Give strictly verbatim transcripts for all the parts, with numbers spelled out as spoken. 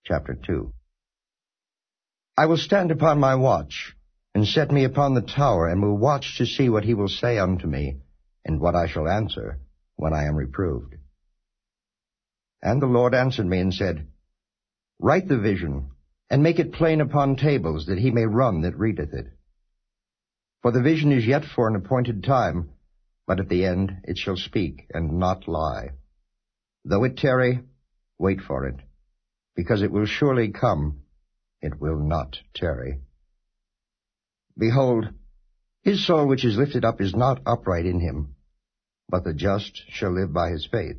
Chapter two. I will stand upon my watch, and set me upon the tower, and will watch to see what he will say unto me, and what I shall answer when I am reproved. And the Lord answered me and said, Write the vision, and make it plain upon tables, that he may run that readeth it. For the vision is yet for an appointed time, but at the end it shall speak, and not lie. Though it tarry, wait for it, because it will surely come, it will not tarry. Behold, his soul which is lifted up is not upright in him, but the just shall live by his faith.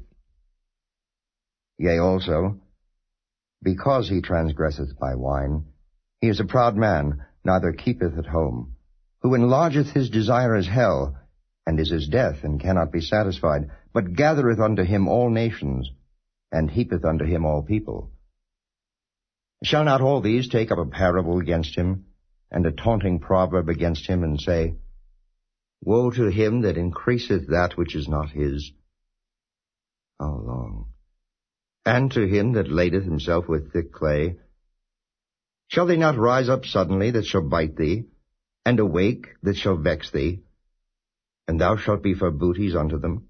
Yea, also, because he transgresseth by wine, he is a proud man, neither keepeth at home, who enlargeth his desire as hell, and is as death, and cannot be satisfied, but gathereth unto him all nations, and heapeth unto him all people. Shall not all these take up a parable against him, and a taunting proverb against him, and say, Woe to him that increaseth that which is not his? How long? And to him that ladeth himself with thick clay? Shall they not rise up suddenly that shall bite thee, and awake that shall vex thee, and thou shalt be for booties unto them?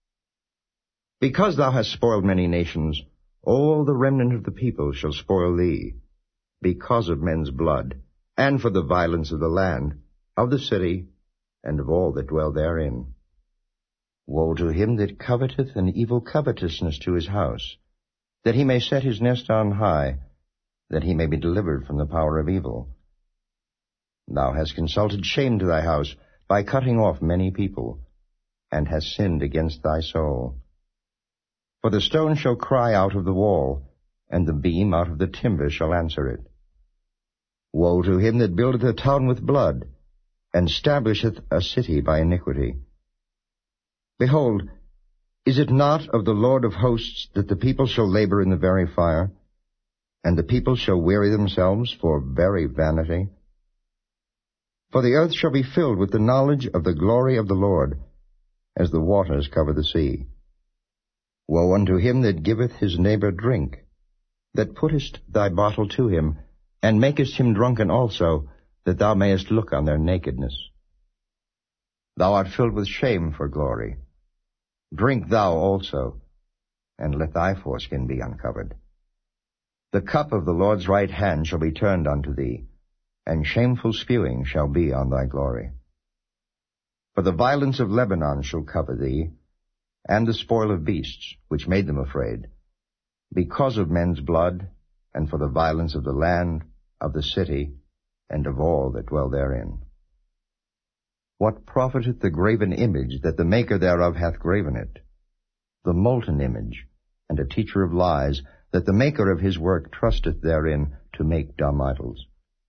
Because thou hast spoiled many nations, all the remnant of the people shall spoil thee, because of men's blood, and for the violence of the land, of the city, and of all that dwell therein. Woe to him that coveteth an evil covetousness to his house, that he may set his nest on high, that he may be delivered from the power of evil. Thou hast consulted shame to thy house by cutting off many people, and hast sinned against thy soul. For the stone shall cry out of the wall, and the beam out of the timber shall answer it. Woe to him that buildeth a town with blood, and stablisheth a city by iniquity. Behold, is it not of the Lord of hosts that the people shall labor in the very fire, and the people shall weary themselves for very vanity? For the earth shall be filled with the knowledge of the glory of the Lord, as the waters cover the sea. Woe unto him that giveth his neighbor drink, that puttest thy bottle to him, and makest him drunken also, that thou mayest look on their nakedness. Thou art filled with shame for glory. Drink thou also, and let thy foreskin be uncovered. The cup of the Lord's right hand shall be turned unto thee, and shameful spewing shall be on thy glory. For the violence of Lebanon shall cover thee, and the spoil of beasts, which made them afraid, because of men's blood, and for the violence of the land, of the city, and of all that dwell therein. What profiteth the graven image that the maker thereof hath graven it? The molten image, and a teacher of lies, that the maker of his work trusteth therein to make dumb idols.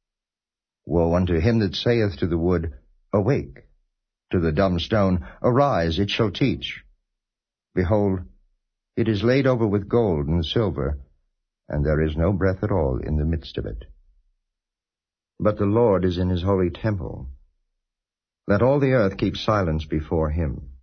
Woe unto him that saith to the wood, Awake! To the dumb stone, Arise, it shall teach. Behold, it is laid over with gold and silver, and there is no breath at all in the midst of it. But the Lord is in his holy temple. Let all the earth keep silence before him.